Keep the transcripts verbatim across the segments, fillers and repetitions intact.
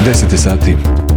deset sati.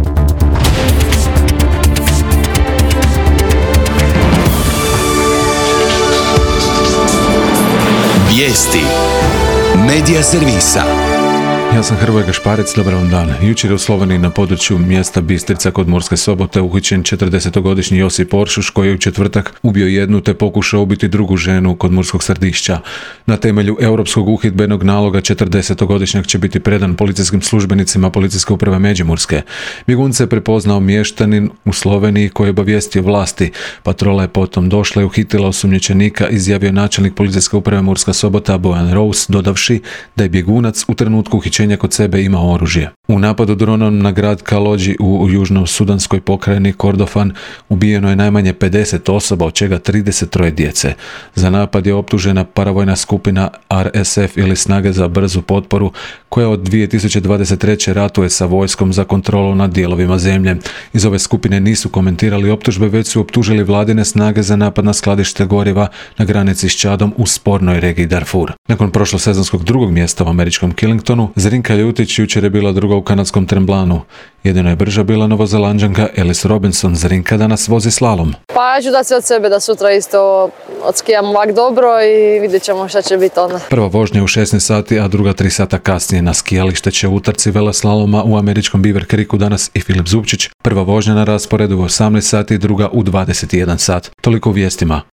Vijesti Medija servisa. Ja sam Hrvoje Gašparec, dobar vam dan. Jučer je u Sloveniji na području mjesta Bistrica kod Murske Sobote uhićen četrdesetogodišnji Josip Oršuš koji je u četvrtak ubio jednu te pokušao ubiti drugu ženu kod Murskog Središća. Na temelju europskog uhidbenog naloga četrdesetogodišnjak će biti predan policijskim službenicima Policijske uprave Međimurske. Bjegunce je prepoznao mještanin u Sloveniji koji je obavijestio vlasti. Patrola je potom došla i uhitila osumnjičenika, izjavio načelnik Policijske uprave Murska Sobota Bojan Rous, dodavši da je bjegunac u trenutku uhićenja kod sebe imao oružje. U napadu dronom na grad Kalođi u južno-sudanskoj pokrajini Kordofan ubijeno je najmanje pedeset osoba, od čega trideset troje djece. Za napad je optužena paravojna skupina R S F ili Snage za brzu potporu, koja od dvije tisuće dvadeset treće ratuje sa vojskom za kontrolu nad dijelovima zemlje. Iz ove skupine nisu komentirali optužbe, već su optužili vladine snage za napad na skladište goriva na granici s Čadom u spornoj regiji Darfur. Nakon prošlosezonskog drugog mjesta u američkom Killingtonu, Zrinka Ljutić jučer je bila druga u kanadskom Tremblanu. Jedino je brža bila Novozelanđanka Ellis Robinson. Zrinka danas vozi slalom. Pa ja ću dati sve od sebe da sutra isto odskijam ovak dobro i vidjet ćemo šta će biti onda. Prva vožnja u šesnaest sati, a druga tri sata kasnije na skijalište će u utrci veleslaloma u američkom Beaver Creeku danas i Filip Zubčić. Prva vožnja na rasporedu u osamnaest sati, druga u dvadeset jedan sat. Toliko u vijestima.